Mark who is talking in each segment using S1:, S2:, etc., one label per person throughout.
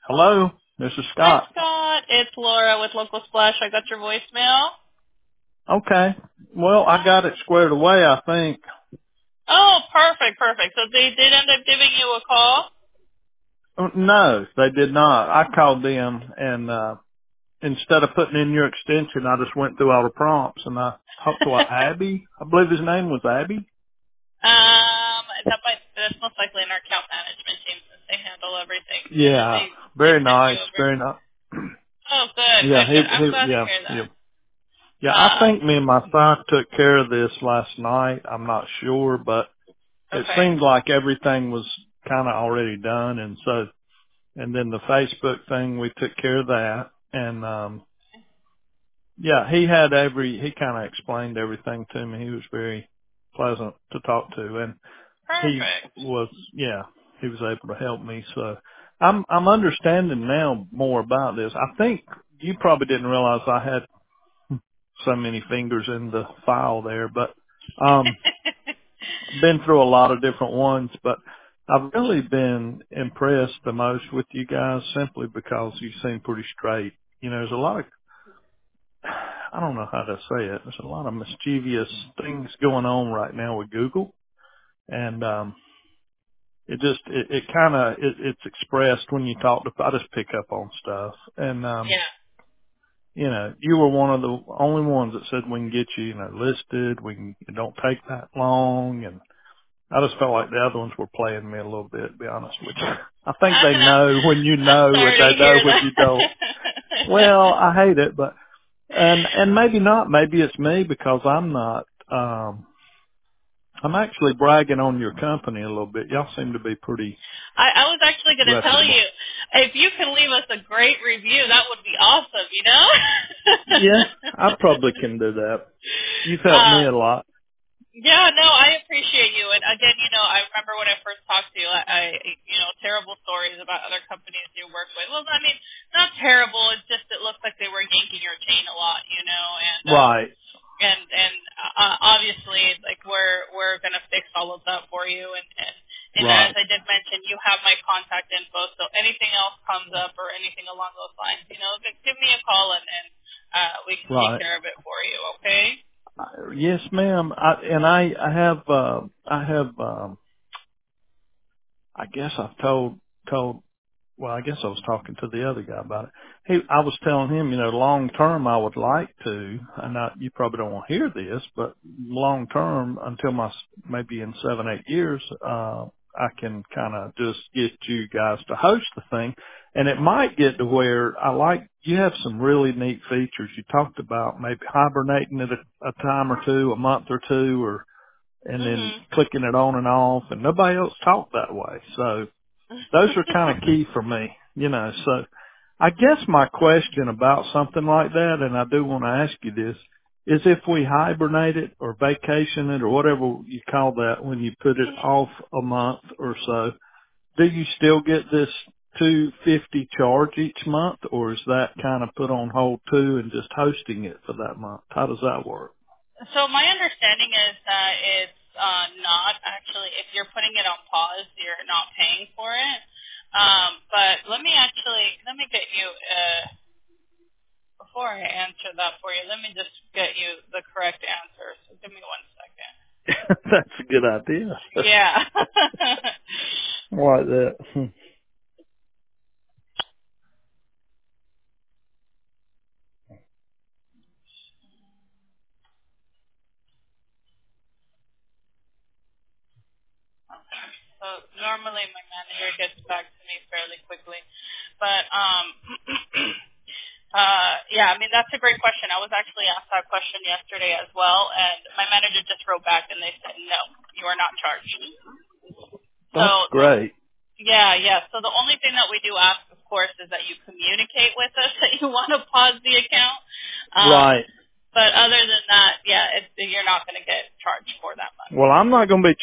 S1: Hello, this is
S2: Hi,
S1: Scott.
S2: Scott. It's Laura with Local Splash. I got your voicemail.
S1: Okay. Well, I got
S2: Hi.
S1: it squared away, I think.
S2: Oh, perfect, perfect. So they did end up giving you a call?
S1: No, they did not. I called them and, instead of putting in your extension, I just went through all the prompts and I talked to Abby. I believe his name was Abby.
S2: That's most likely in our account management team since they handle everything. And then
S1: Yeah.
S2: they
S1: Very
S2: sent you
S1: nice.
S2: over.
S1: Very nice.
S2: Oh, good,
S1: Yeah,
S2: good, good. I'm glad to
S1: yeah,
S2: hear
S1: yeah.
S2: that.
S1: Yeah, I think me and my son took care of this last night. I'm not sure, but it
S2: Okay.
S1: seemed like everything was kind of already done. And so, and then the Facebook thing, we took care of that. And, yeah, he kind of explained everything to me. He was very pleasant to talk to and he
S2: Perfect.
S1: was, yeah, he was able to help me. So I'm understanding now more about this. I think you probably didn't realize I had so many fingers in the file there, but, been through a lot of different ones, but I've really been impressed the most with you guys simply because you seem pretty straight. You know, there's a lot of, I don't know how to say it. There's a lot of mischievous things going on right now with Google, and it kind of it's expressed when you talk to. I just pick up on stuff, and
S2: Yeah.
S1: you know, you were one of the only ones that said we can get you, listed. It don't take that long, and I just felt like the other ones were playing me a little bit, to be honest with you. I think they know when you
S2: I'm
S1: know, and
S2: sorry to
S1: they know
S2: hear
S1: when
S2: that.
S1: you don't. Well, I hate it, but and maybe not. Maybe it's me because I'm not. I'm actually bragging on your company a little bit. Y'all seem to be pretty
S2: I was actually going to tell
S1: reputable.
S2: you, if you can leave us a great review, that would be awesome, you know?
S1: Yeah, I probably can do that. You've helped me
S2: um,
S1: a lot.
S2: yeah, no, I appreciate you. And again, I remember when I first talked to you, terrible stories about other companies you work with. Well, I mean, not terrible. It's just it looks like they were yanking your chain a lot,
S1: Right,
S2: and obviously, like we're gonna fix all of that for you. And as
S1: right,
S2: I did mention, you have my contact info. So anything else comes up or anything along those lines, give me a call and we can take
S1: right.
S2: care of it for you. Okay.
S1: Yes, ma'am. I have. I guess I've told well, I guess I was talking to the other guy about it. I was telling him, long term I would like to, and you probably don't want to hear this, but long term until maybe in 7, 8 years, I can kind of just get you guys to host the thing. And it might get to where you have some really neat features. You talked about maybe hibernating at a time or two, a month or two, and then
S2: Mhm.
S1: clicking it on and off, and nobody else talked that way. So, those are kind of key for me, so I guess my question about something like that, and I do want to ask you this, is if we hibernate it or vacation it or whatever you call that when you put it off a month or so, do you still get this 250 charge each month, or is that kind of put on hold too and just hosting it for that month? How does that work?
S2: So my understanding is that it's not actually, if you're putting it on pause, you're not paying for it. But let me get you, before I answer that for you, let me just get you the correct answer. So give me 1 second.
S1: That's a good idea.
S2: Yeah.
S1: Like that.
S2: So normally my manager gets back to me fairly quickly. But yeah, I mean that's a great question. I was actually asked that question yesterday as well, and my manager just wrote back and they said no, you are not charged. So
S1: That's great.
S2: yeah, yeah. So the only thing that we do ask, of course, is that you communicate with us that you want to pause the account.
S1: Right.
S2: But other than that, yeah, you're not going to get charged for that month.
S1: Well, I'm not going to be,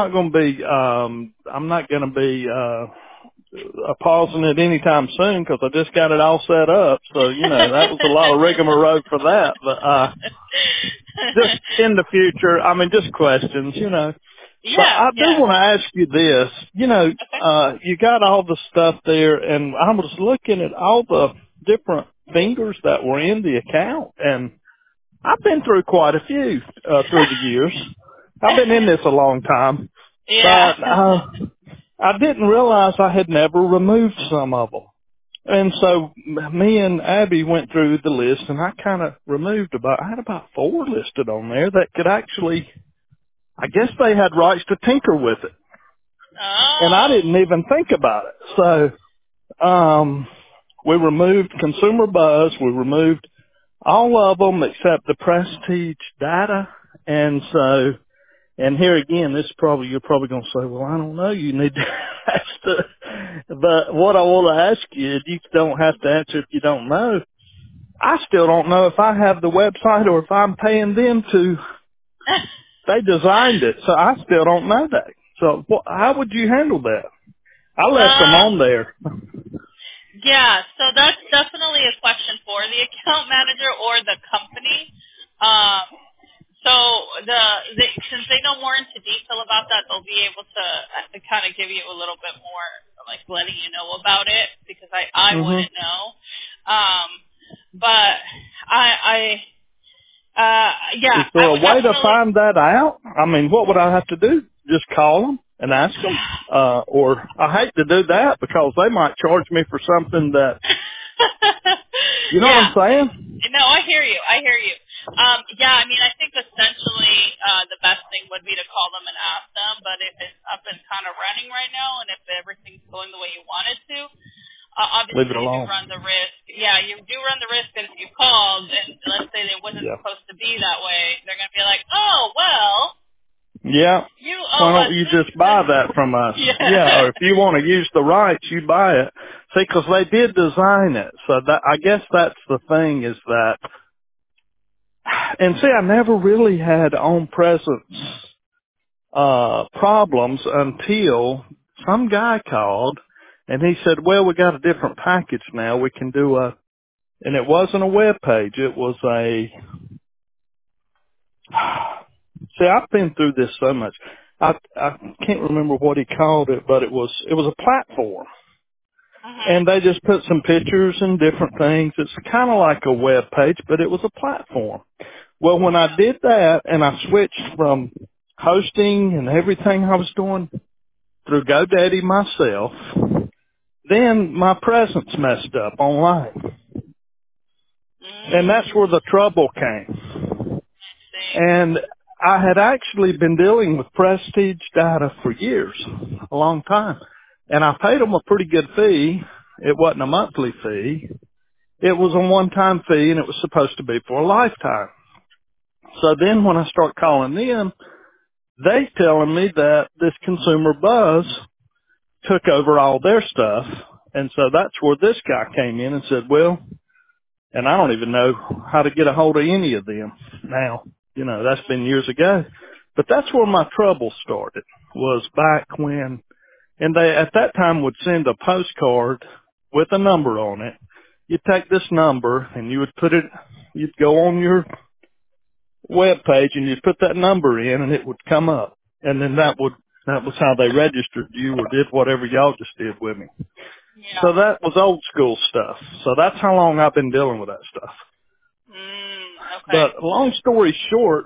S1: I'm not going to be, pausing it anytime soon because I just got it all set up. So, that was a lot of rigmarole for that. But, just in the future, I mean, just questions, So
S2: Yeah,
S1: I do
S2: yeah.
S1: want to ask you this.
S2: Okay.
S1: You got all the stuff there, and I was looking at all the different fingers that were in the account, and I've been through quite a few through the years. I've been in this a long time,
S2: Yeah.
S1: but I didn't realize I had never removed some of them. And so me and Abby went through the list, and I kind of removed I had about 4 listed on there that could actually, I guess they had rights to tinker with it. And I
S2: Oh.
S1: didn't even think about it. So, we removed Consumer Buzz. We removed all of them except the Prestige data. And so, and here again, you're probably going to say, well, I don't know. You need to ask but what I want to ask you, you don't have to answer if you don't know. I still don't know if I have the website or if I'm paying them they designed it. So I still don't know that. So how would you handle that? I left them
S2: um.
S1: on there.
S2: Yeah. So that's definitely a question for the account manager or the company. Um. So since they know more into detail about that, they'll be able to kind of give you a little bit more, like letting you know about it because I
S1: hmm
S2: wouldn't know. But yeah,
S1: Is there
S2: I
S1: a
S2: would
S1: way to
S2: definitely.
S1: find that out? I mean, what would I have to do? Just call them and ask them? Or I hate to do that because they might charge me for something that, you know what
S2: Yeah.
S1: I'm saying?
S2: No, I hear you. I hear you. Yeah, I mean, I think essentially the best thing would be to call them and ask them. But if it's up and kind of running right now, and if everything's going the way you want it to,
S1: Leave
S2: obviously
S1: it
S2: you do
S1: alone.
S2: run the risk. Yeah, you do run the risk that if you called and let's say it wasn't
S1: Yeah.
S2: supposed to be that way, they're going to be like, oh well,
S1: Yeah.
S2: you
S1: Why
S2: owe
S1: don't
S2: us
S1: you
S2: this.
S1: just buy that from us? Yeah.
S2: Yeah.
S1: Or if you want to use the rights, you buy it. See, because they did design it. So that, I guess that's the thing is that, and see, I never really had on presence problems until some guy called and he said, well, we got a different package now. We can do and it wasn't a web page. It was see, I've been through this so much. I can't remember what he called it, but it was a platform.
S2: Mhm.
S1: And they just put some pictures and different things. It's kind of like a web page, but it was a platform. Well, when I
S2: Yeah.
S1: did that and I switched from hosting and everything I was doing through GoDaddy myself, then my presence messed up online. And that's
S2: Mm.
S1: where the trouble came.
S2: See.
S1: And I had actually been dealing with Prestige Data for years, a long time. And I paid them a pretty good fee. It wasn't a monthly fee. It was a one-time fee and it was supposed to be for a lifetime. So then when I start calling them, they telling me that this Consumer Buzz took over all their stuff. And so that's where this guy came in and said, well, and I don't even know how to get a hold of any of them now. That's been years ago. But that's where my trouble started, was back when, and they at that time would send a postcard with a number on it. You'd take this number and you would you'd go on your web page and you'd put that number in and it would come up. And then that was how they registered you or did whatever y'all just did with me.
S2: Yeah.
S1: So that was old school stuff. So that's how long I've been dealing with that stuff.
S2: Okay.
S1: But long story short,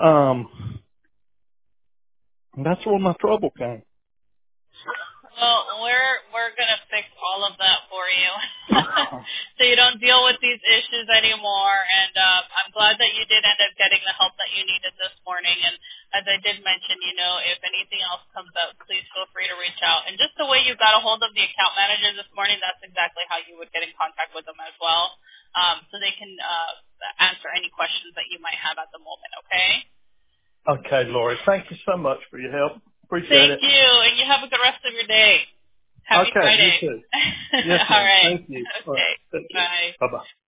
S1: that's where my trouble came.
S2: Well, we're gonna fix all of that for you, so you don't deal with these issues anymore. And I'm glad that you did end up getting the help that you needed this morning. And as I did mention, if anything else comes up, please feel free to reach out. And just the way you got a hold of the account manager this morning, that's exactly how you would get in contact with them as well, so they can answer any questions that you might have at the moment. Okay.
S1: Okay, Lori, thank you so much for your help. Appreciate
S2: Thank
S1: it.
S2: you, and you have a good rest of your day. Happy
S1: Okay, you
S2: Friday.
S1: too. Yes,
S2: All
S1: ma'am.
S2: right.
S1: Thank you. All right.
S2: Okay.
S1: Take care.
S2: Bye.
S1: Bye bye.